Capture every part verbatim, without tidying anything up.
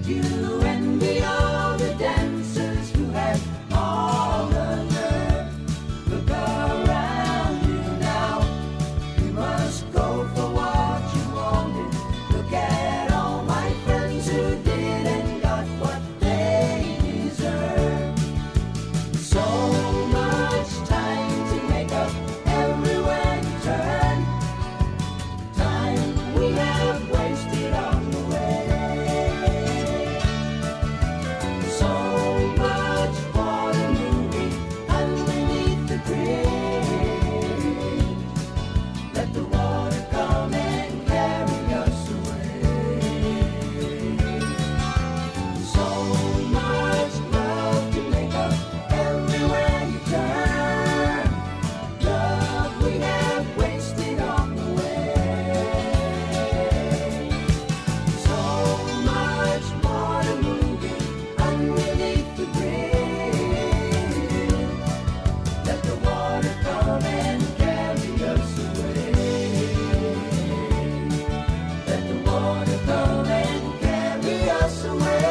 Did you envy all the dancers who had all the nerve? Look around you now. You must go for what you wanted. Look at all my friends who didn't got what they deserve. So much time to make up everywhere you turn. Time we have wasted on the way. So much water moving underneath the bridge. Let the water come and carry us away. So much love to make up everywhere you turn. Love we have wasted on the way. So much water moving underneath the bridge. Let the water come and carry us away. Let the water come and carry us away.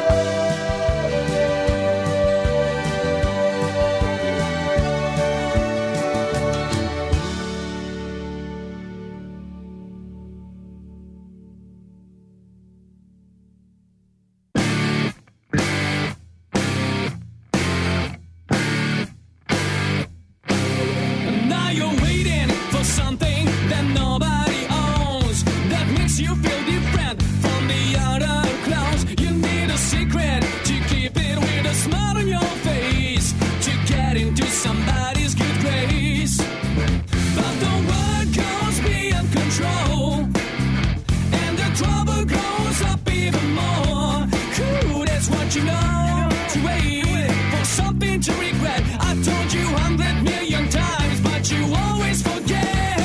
Now you're waiting for something that nobody owns, that makes you feel different from the other clowns. You need a secret to keep it with a smile on your face, to get into somebody's good grace. But the world goes beyond control, and the trouble grows up even more. Ooh, that's what you know. To wait for something to regret. I told you hundred million times, but you always forget.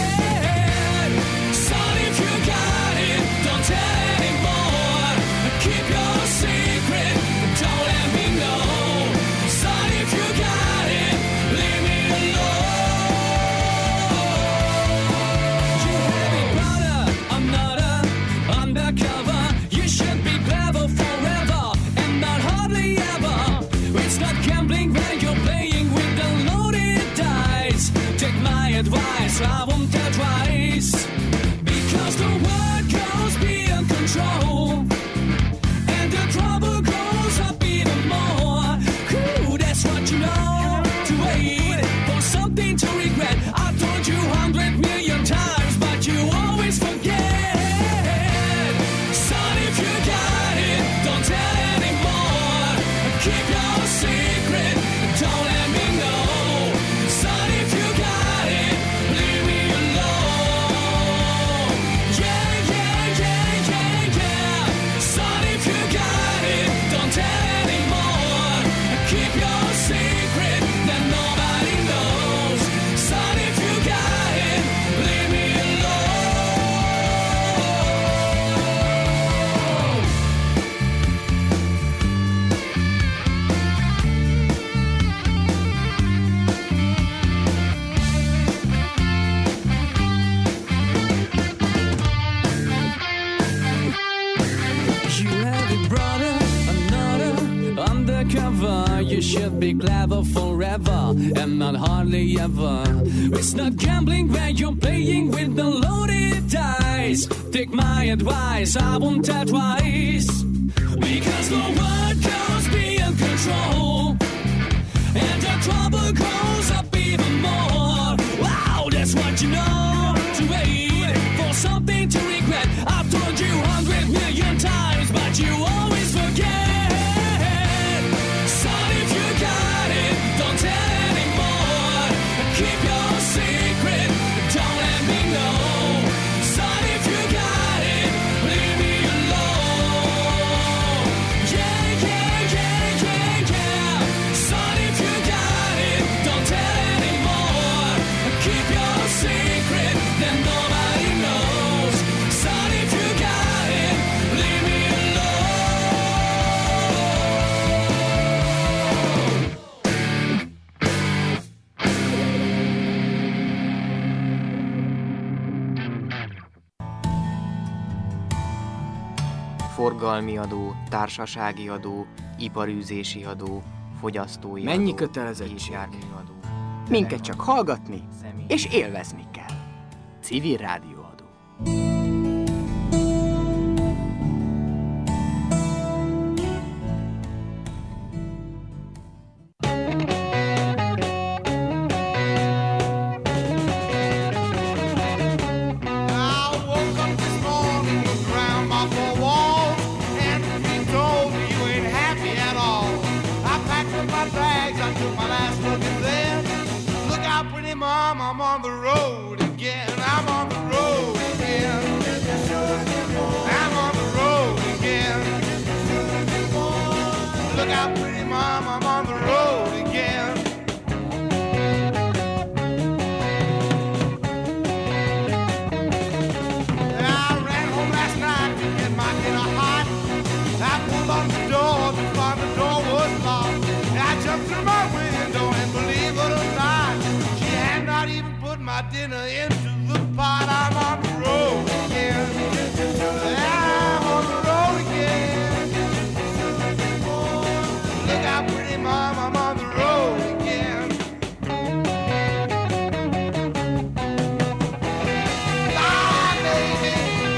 Son, if you got it, don't tell anymore. Keep your secret, don't let me know. Son, if you got it, leave me alone. You have a brother, another undercover. You should be clever forever and not hardly ever. It's not gambling when you're playing with the loaded dice. Take my advice, I won't tell twice. Because the world goes beyond control, and the trouble grows up even more. Ooh, that's what you know. To wait for something to regret. I told you hundred million times, but you always forget. Son, if you got it, don't tell anymore. Keep your secret, don't let me know. Son, if you got it, leave me alone. Yeah, yeah, yeah, yeah, yeah. Son, if you got it, don't tell anymore. Keep your secret that nobody knows. Son, if you got it, leave me alone. You have a brother, another undercover. You should be clever forever and not hardly ever. It's not gambling when you're playing with the loaded dice. Take my advice, I won't tell twice. Because the world goes beyond control, and the trouble grows up even more. Wow, that's what you know. To wait for something to regret. I've told you hundred million times, but you always forget. Son, if you got it, don't tell anymore. Keep your secret, don't let me know. Son, if you got it, leave me alone. Yeah, yeah, yeah, yeah, yeah. forgalmi adó, társasági adó, iparűzési adó, fogyasztói Mennyi adó, kötelezettség? járműadó. Minket csak hallgatni Személy- és élvezni kell. Civil rádióadó. Mom, I'm on the road again. I'm on the road again. I'm on the road again. Look out, pretty mom, I'm on the road again. I ran home last night to get my dinner hot. I pulled on the door to find the door was locked. I jumped through my window and believe it or not, not even put my dinner into the pot. I'm on the road again. I'm on the road again. Look out, pretty mom, I'm on the road again. Bye, baby.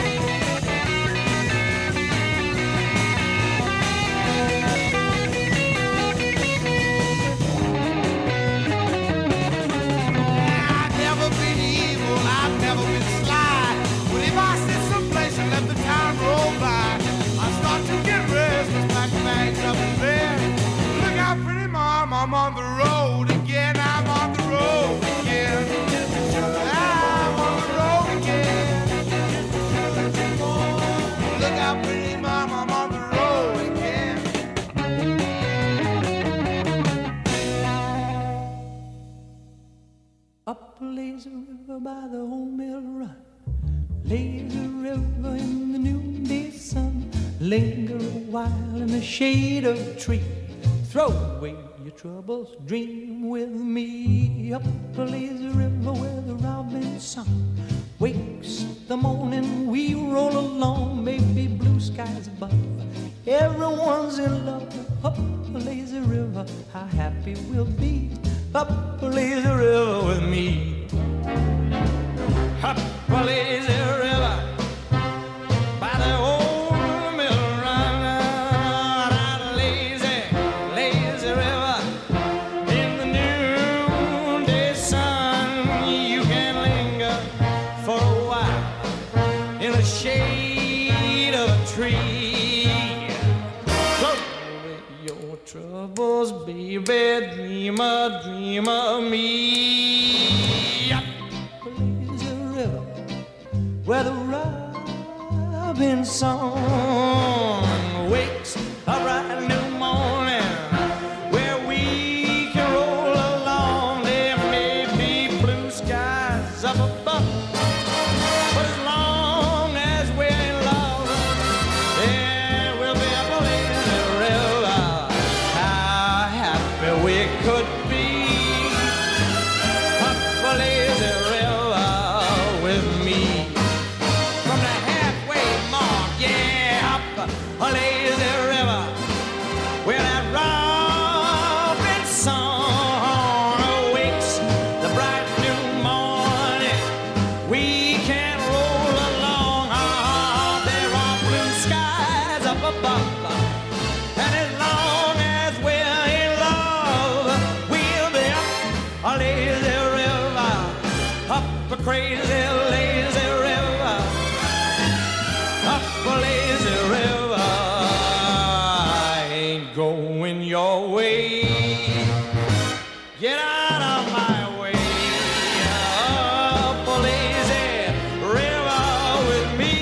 I'm on the road again, I'm on the road again. I'm on the road again. Look out, pretty mom, I'm on the road again. Up a lazy river by the old mill run, lazy river in the noonday sun, linger a while in the shade of a tree, throw away your troubles, dream with me. Up the lazy river where the robin song wakes the morning, we roll along, maybe blue skies above, everyone's in love. Up the lazy river, how happy we'll be. Up the lazy river with me. Up the lazy river by the old mill run, that lazy, lazy river in the noonday sun. You can linger for a while in the shade of a tree. Throw away your troubles, baby, dream a dream of me. Up the lazy river where the robin song wakes a bright new morning, where we can roll along. There may be blue skies up above, but as long as we're in love, there will be a lazy river. How happy we could be. Up a lazy river with me. From the halfway mark, yeah, up a lazy river where that robin song awakes the bright new morning. We can roll along. Ah, there are blue skies up above, and as long as we're in love, we'll be up a lazy river, up a crazy lazy river, up a lazy river. I ain't going your way. Get out of my way. Up a lazy river with me.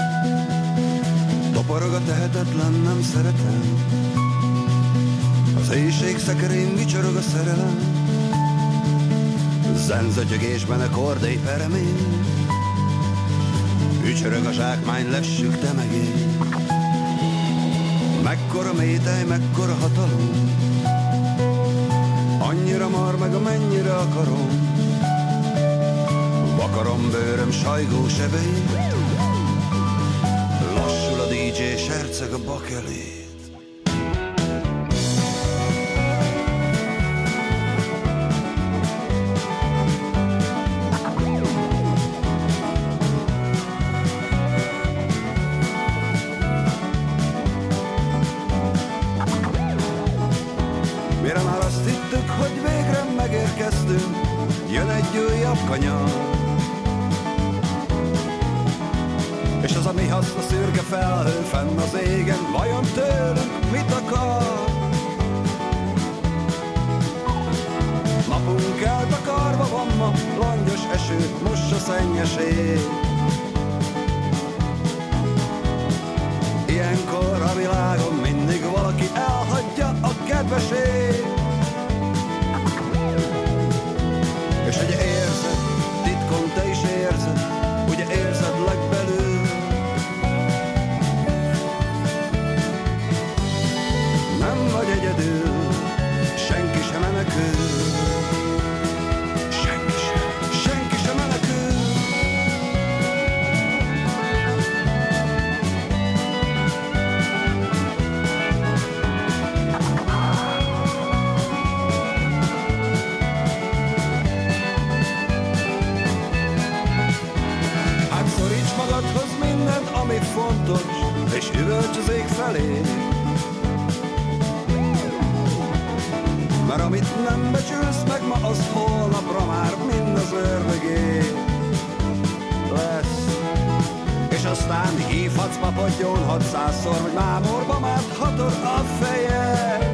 Toporog a tehetetlen, nem szeretem. Az éjség szekerén vicsorog a szerelem, zenzötyögésben a kordai peremény, ücsörög a zsákmány, lessük te meg én. Mekkora métej, mekkora hatalom, annyira mar meg, amennyire akarom. Vakarom bőröm, sajgó sebeit, lassul a dé dzsé, serceg a bakelét. Mire már azt hittük, hogy végre megérkeztünk, jön egy újabb kanyar, és az a mi haszna szürke felhő fenn az égen, vajon tőlünk mit akar? Napunk eltakarva van ma, langyos esőt mossa szennyes ég. Ilyenkor a világon mindig valaki elhagyja a kedvesét. És ugye érzed, titkon te is érzed, ugye érzed legbelül. Nem vagy egyedül, senki sem menekül. Senki sem, senki sem menekül. Hát szoríts magadhoz mindent, ami fontos, és üvölts az ég felé. Mert amit nem becsülsz meg ma, az holnapra már mind az ördögé lesz. És aztán hívhatsz papadjon hatszázszor, hogy mámorba máthatod a fejed.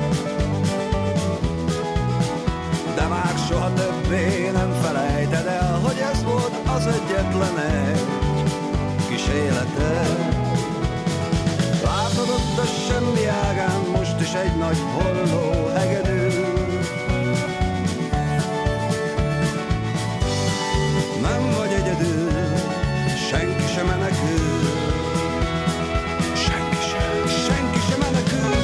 De már soha többé nem felejted el, hogy ez volt az egyetlen egy kis életed. Látod ott a semmi ágán most is egy nagy holló hegedű. Nem vagy egyedül, senki sem menekül. Senki sem, senki sem menekül.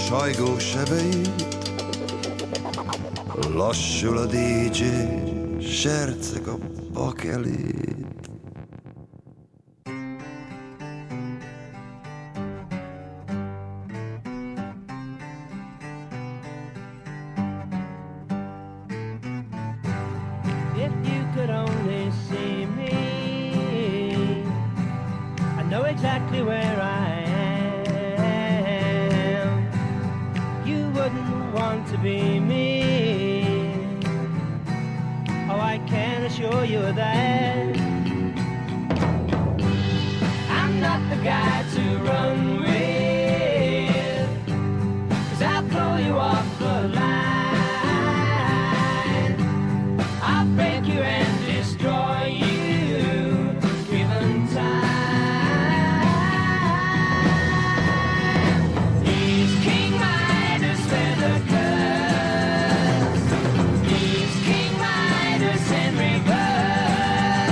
sajgó sebeit. Lassul a dé dzsé, serceg a bakelét. If you could only see me, I know exactly where I am. You wouldn't want to be me. Oh, I can assure you that I'm not the guy to run with, 'cause I'll throw you off the line. I'll break you and destroy you, given time. He's King Midas with a curse. He's King Midas in reverse.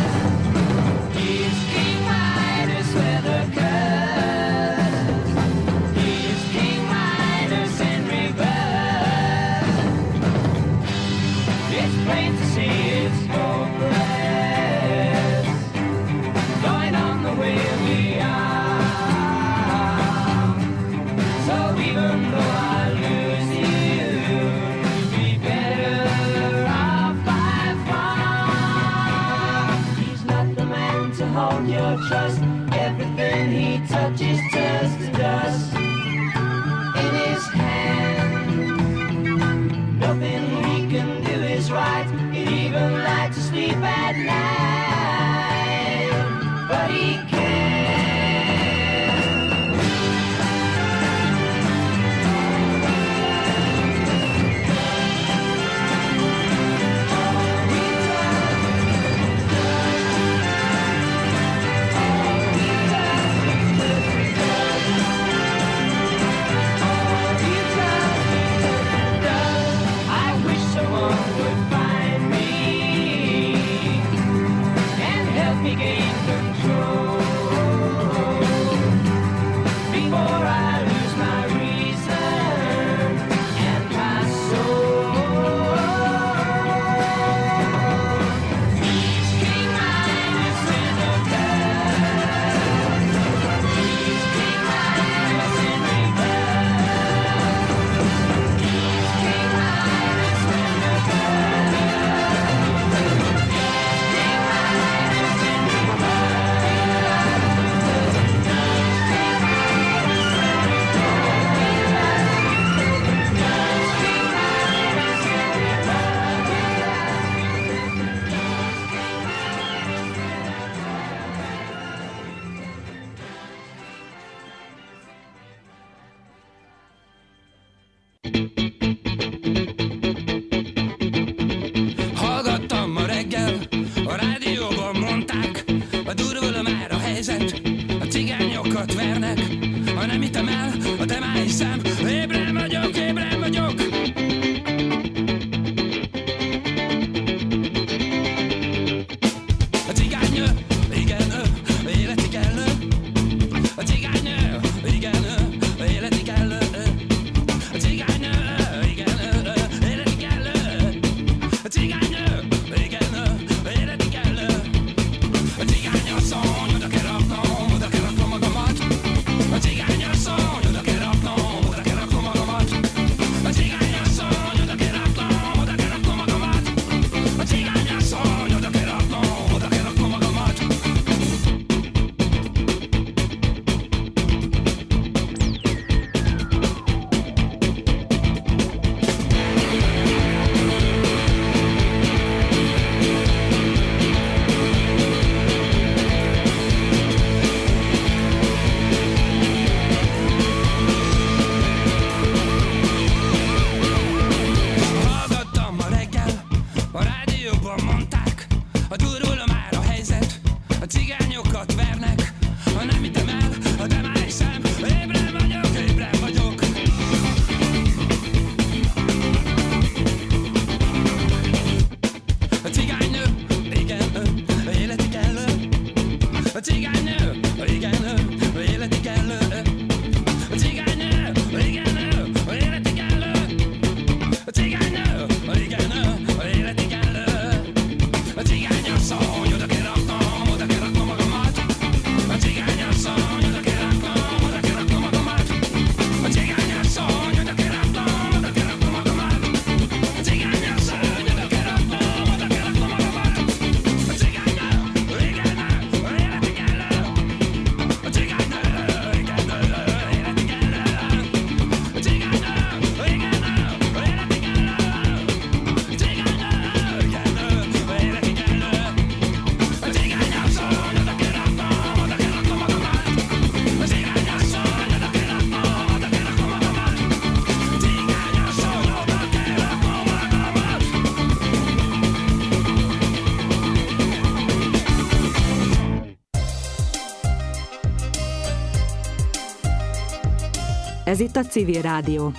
Ez itt a Civil Rádió.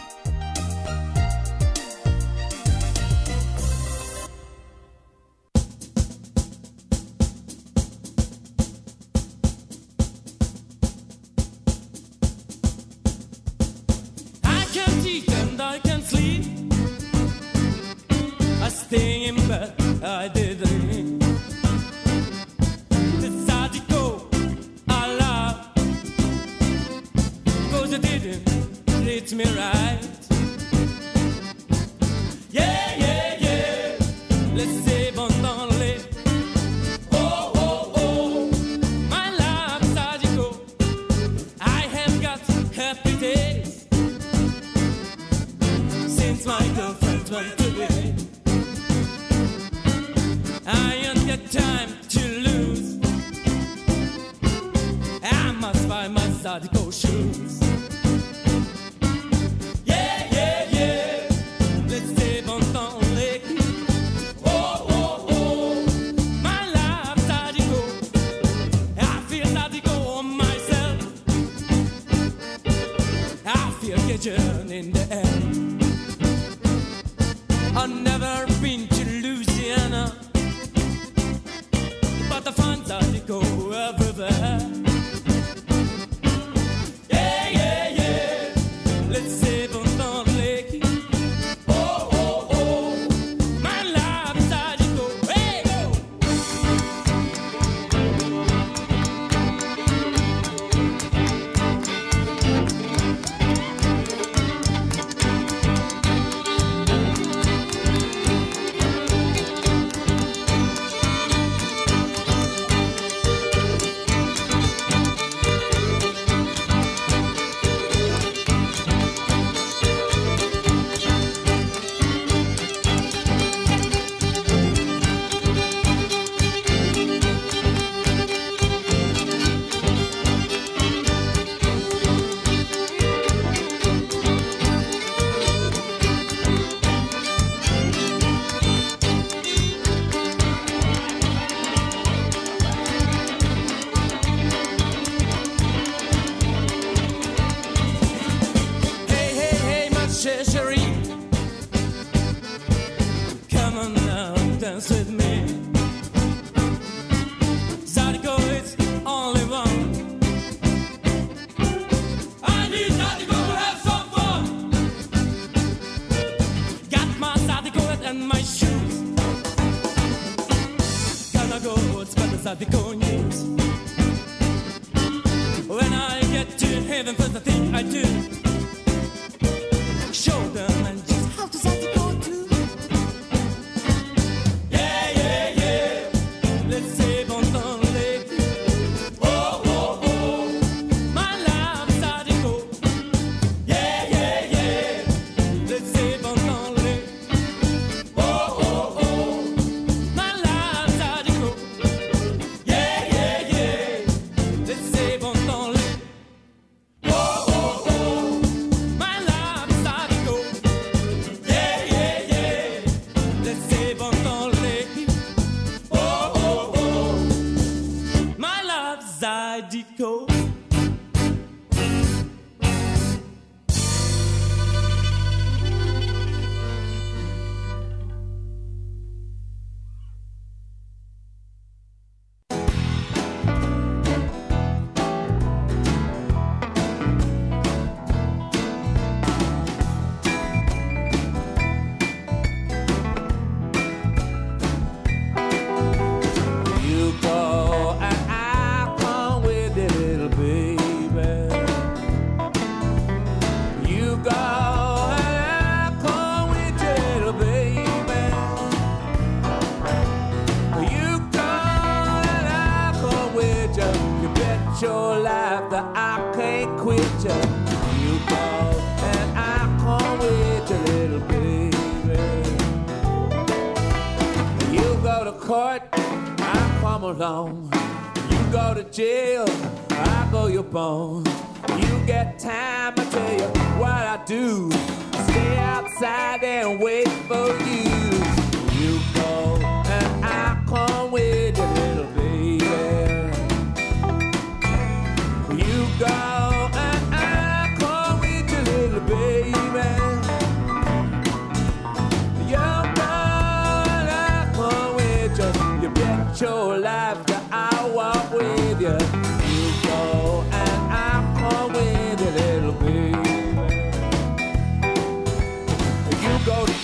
You go and I come with you.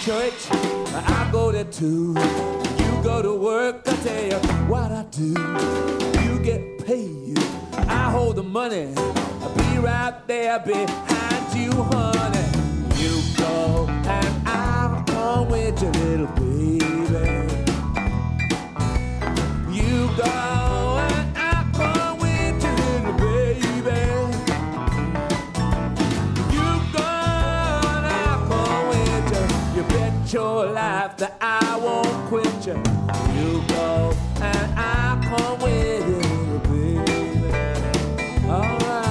church, I go there too. You go to work, I tell you what I do. You get paid, I hold the money. I'll be right there behind you, honey. You go and I'll come with you, little baby. You go and I'll come with you, little baby. You go and I'll come with you. You bet your life that I won't quit you. You go and I'll come with you, little baby. All right.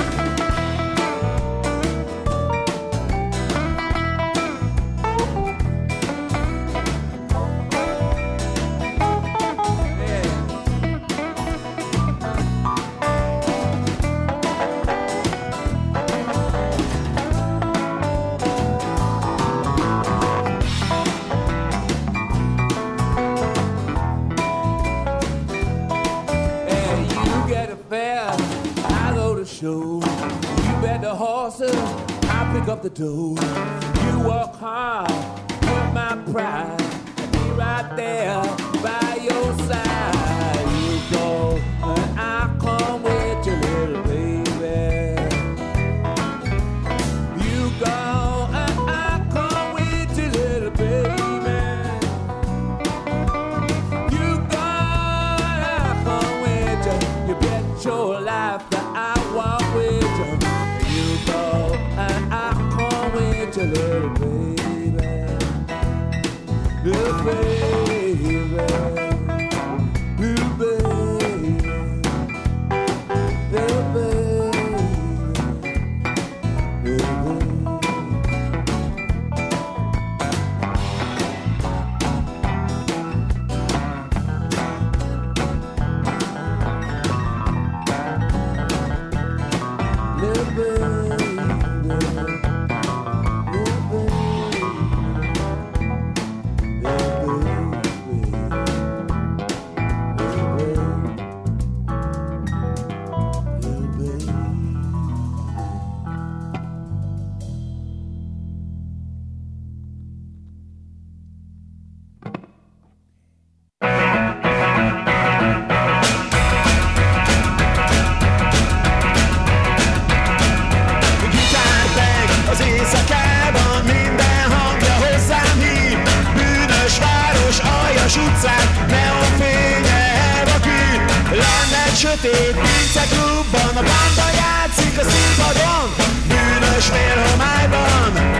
Show. You bet the horses, I'll pick up the dough. You work hard, hurt my pride. I'll be right there by your side. You go and I'll come with you, little baby. You go and I'll come with you, little baby. You go and I'll come with you. You bet your life that I walk with you. You go and I'll come with you, little baby. Little baby. Little baby. Little baby. Little baby. Sötét pinceklubban a banda jár.